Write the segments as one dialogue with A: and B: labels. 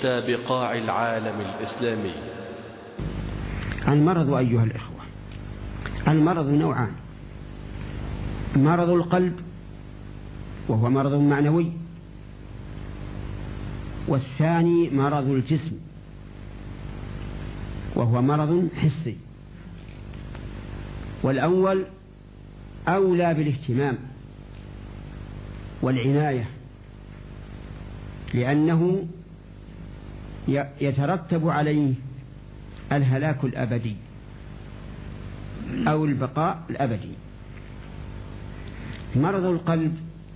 A: حتى بقاع العالم الإسلامي.
B: المرض أيها الإخوة، المرض نوعان: مرض القلب وهو مرض معنوي، والثاني مرض الجسم وهو مرض حسي. والأول أولى بالاهتمام والعناية، لأنه يترتب عليه الهلاك الأبدي أو البقاء الأبدي. مرض القلب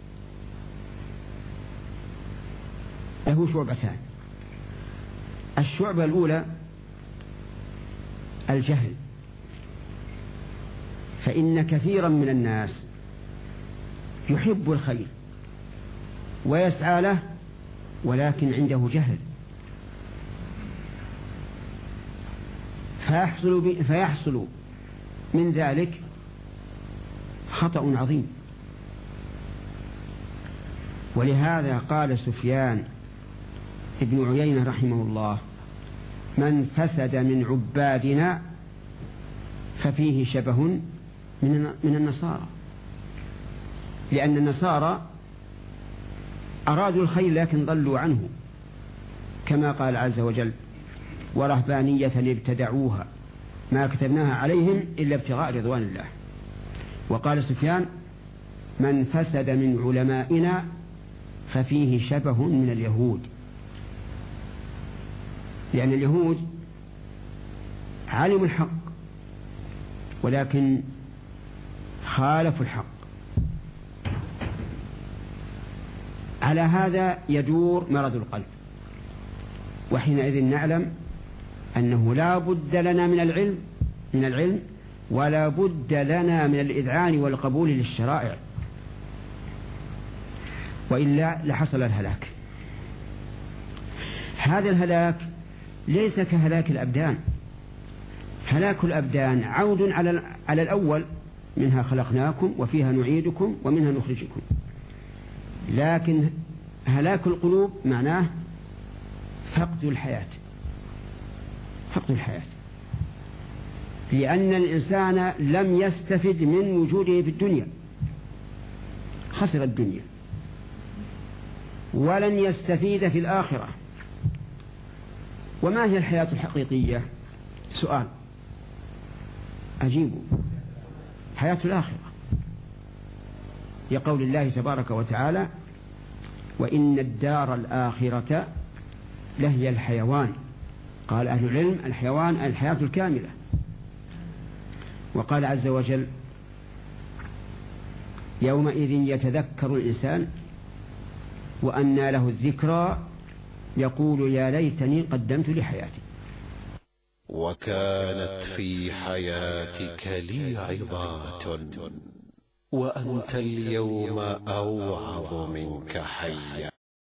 B: له شعبتان: الشعبة الأولى الجهل، فإن كثيرا من الناس يحب الخير ويسعى له ولكن عنده جهل، فيحصل من ذلك خطأ عظيم. ولهذا قال سفيان ابن عيينة رحمه الله: من فسد من عبادنا ففيه شبه من النصارى، لأن النصارى أرادوا الخير لكن ضلوا عنه، كما قال عز وجل: ورهبانية ابتدعوها ما كتبناها عليهم إلا ابتغاء رضوان الله. وقال سفيان: من فسد من علمائنا ففيه شبه من اليهود، لأن اليهود علموا الحق ولكن خالفوا الحق. على هذا يدور مرض القلب، وحينئذ نعلم أنه لا بد لنا من العلم ولا بد لنا من الإذعان والقبول للشرائع، وإلا لحصل الهلاك. هذا الهلاك ليس كهلاك الأبدان، هلاك الأبدان عود على الأول: منها خلقناكم وفيها نعيدكم ومنها نخرجكم. لكن هلاك القلوب معناه فقد الحياة، لأن الإنسان لم يستفد من وجوده في الدنيا، خسر الدنيا، ولن يستفيد في الآخرة. وما هي الحياة الحقيقية؟ سؤال أجيبه: حياة الآخرة، لقول الله تبارك وتعالى: وإن الدار الآخرة لهي الحيوان. قال أهل العلم: الحيوان الحياة الكاملة. وقال عز وجل: يومئذ يتذكر الإنسان وأنى له الذكرى يقول يا ليتني قدمت لحياتي.
A: وكانت في حياتك لي عظات وأنت اليوم أوعظ منك حيا.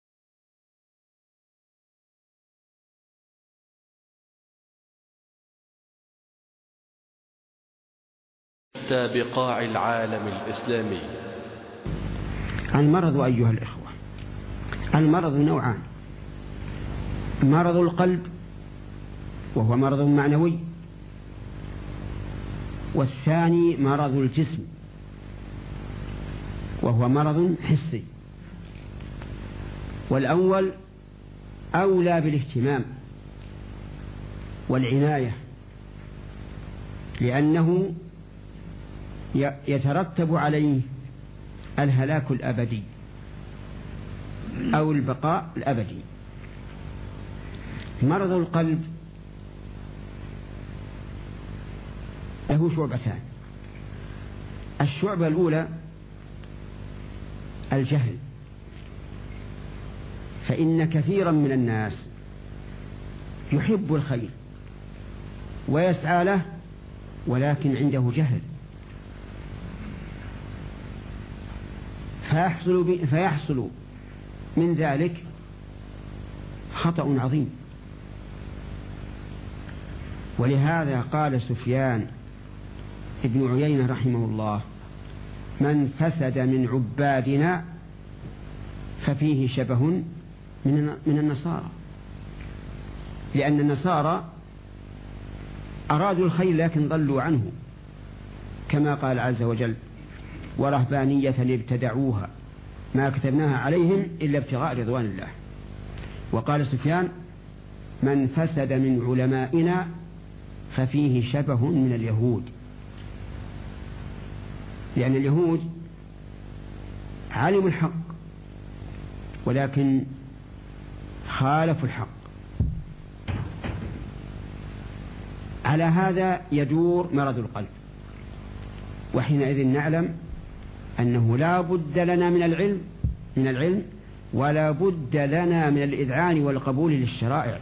A: حتى بقاع العالم الإسلامي.
B: المرض أيها الإخوة، المرض نوعان: مرض القلب وهو مرض معنوي، والثاني مرض الجسم وهو مرض حسي. والأول أولى بالاهتمام والعناية، لأنه يترتب عليه الهلاك الأبدي أو البقاء الأبدي. مرض القلب له شعبتان: الشعبة الأولى الجهل، فإن كثيرا من الناس يحب الخير ويسعى له ولكن عنده جهل، فيحصل من ذلك خطأ عظيم. ولهذا قال سفيان ابن عيينة رحمه الله: من فسد من عبادنا ففيه شبه من النصارى، لأن النصارى أرادوا الخير لكن ضلوا عنه، كما قال عز وجل: ورهبانية ابتدعوها ما كتبناها عليهم إلا ابتغاء رضوان الله. وقال سفيان: من فسد من علمائنا ففيه شبه من اليهود، لأن اليهود علموا الحق ولكن خالفوا الحق. على هذا يدور مرض القلب، وحينئذ نعلم أنه لا بد لنا من العلم ولا بد لنا من الإذعان والقبول للشرائع،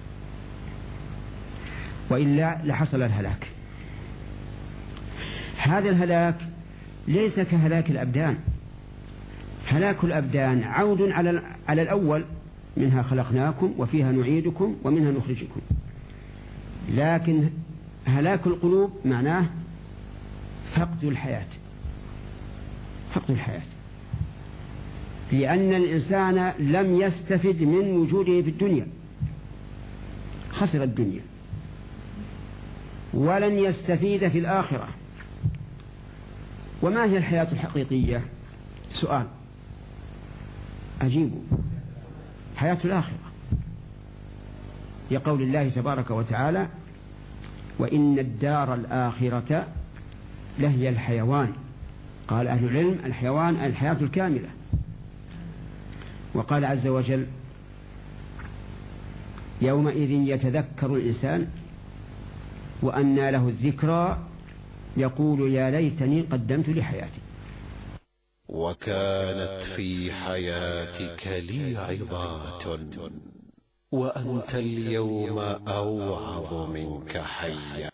B: وإلا لحصل الهلاك. هذا الهلاك ليس كهلاك الأبدان، هلاك الأبدان عود على الأول: منها خلقناكم وفيها نعيدكم ومنها نخرجكم. لكن هلاك القلوب معناه فقد الحياة، لأن الإنسان لم يستفد من وجوده في الدنيا، خسر الدنيا، ولن يستفيد في الآخرة. وما هي الحياة الحقيقية؟ سؤال أجيبه: حياة الآخرة، لقول الله تبارك وتعالى: وإن الدار الآخرة لهي الحيوان. قال أهل العلم: الحيوان الحياة الكاملة. وقال عز وجل: يومئذ يتذكر الإنسان وأنى له الذكرى يقول يا ليتني قدمت لحياتي.
A: وكانت في حياتك لي عظات وأنت اليوم أوعظ منك حيا.